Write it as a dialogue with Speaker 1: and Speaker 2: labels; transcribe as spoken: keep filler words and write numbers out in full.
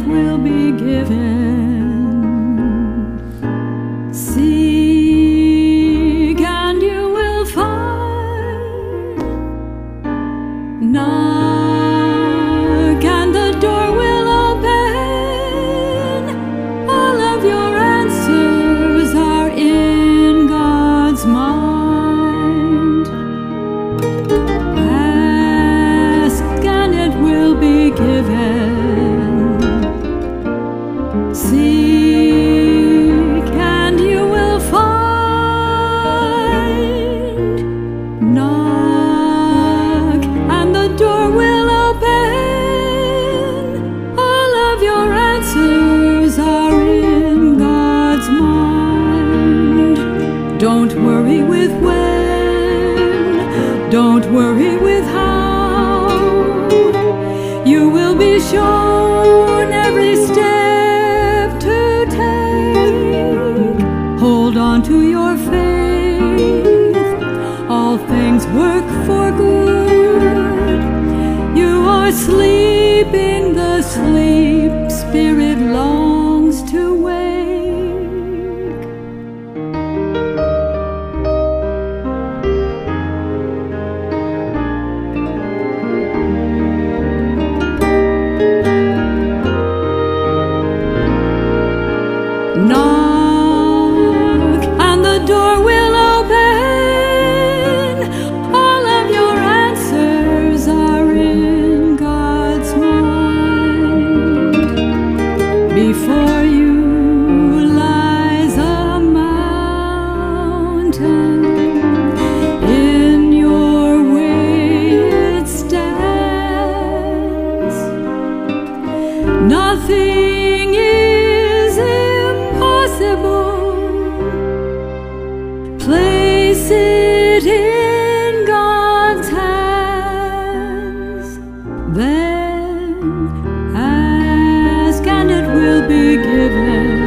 Speaker 1: will be given. Seek and you will find. Knock and the door will open. All of your answers are in God's mind. Ask and it will be given. Seek and you will find. Knock and the door will open. All of your answers are in God's mind. Don't worry with when, don't worry with how. You will be shown every step to take. Hold on to your faith, all things work for good. You are sleeping the sleep Spirit longs to wake. Knock and the door will open. All of your answers are in God's mind. Before you lies a mountain. In your way it stands. Nothing is impossible. Place it in God's hands. Then ask and it will be given.